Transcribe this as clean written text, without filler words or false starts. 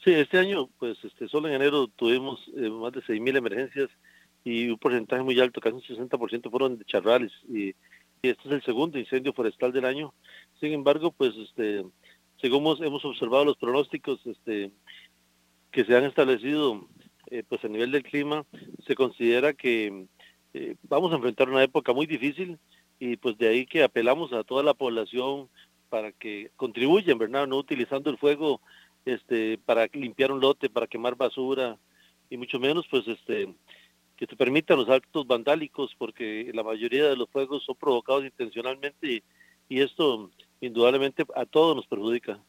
Sí, este año, pues solo en enero tuvimos más de 6.000 emergencias y un porcentaje muy alto, casi un 60% fueron de charrales. Y este es el segundo incendio forestal del año. Sin embargo, pues según hemos observado los pronósticos que se han establecido pues a nivel del clima, se considera que vamos a enfrentar una época muy difícil y pues de ahí que apelamos a toda la población para que contribuyan, ¿verdad? No utilizando el fuego para limpiar un lote, para quemar basura y mucho menos pues que se permitan los actos vandálicos porque la mayoría de los fuegos son provocados intencionalmente y esto indudablemente a todos nos perjudica.